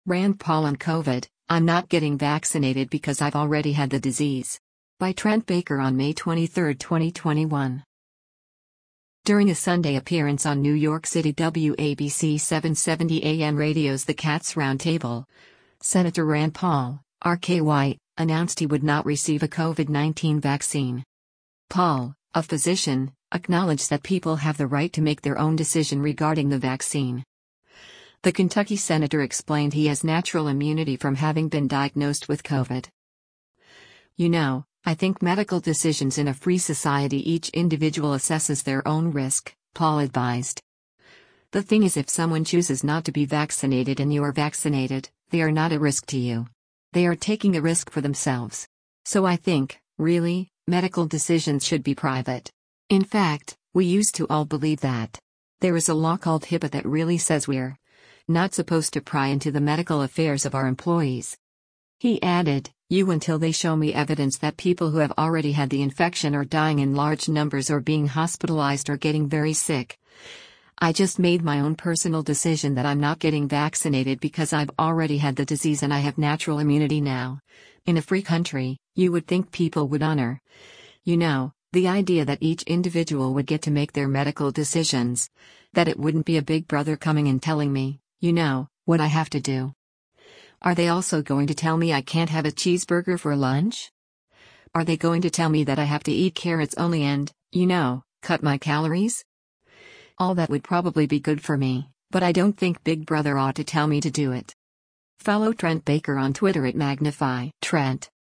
Rand Paul on COVID, I'm not getting vaccinated because I've already had the disease. By Trent Baker on May 23, 2021. During a Sunday appearance on New York City WABC 770 AM radio's The Cats Roundtable, Senator Rand Paul, RKY, announced he would not receive a COVID-19 vaccine. Paul, a physician, acknowledged that people have the right to make their own decision regarding the vaccine. The Kentucky senator explained he has natural immunity from having been diagnosed with COVID. I think medical decisions in a free society each individual assesses their own risk, Paul advised. The thing is, if someone chooses not to be vaccinated and you are vaccinated, they are not a risk to you. They are taking a risk for themselves. So I think, really, medical decisions should be private. In fact, we used to all believe that. There is a law called HIPAA that really says we're not supposed to pry into the medical affairs of our employees. He added, until they show me evidence that people who have already had the infection are dying in large numbers or being hospitalized or getting very sick. I just made my own personal decision that I'm not getting vaccinated because I've already had the disease and I have natural immunity now. In a free country, you would think people would honor, the idea that each individual would get to make their medical decisions. That it wouldn't be a big brother coming and telling me, what I have to do. Are they also going to tell me I can't have a cheeseburger for lunch? Are they going to tell me that I have to eat carrots only and, cut my calories? All that would probably be good for me, but I don't think Big Brother ought to tell me to do it. Follow Trent Baker on Twitter at Magnify Trent.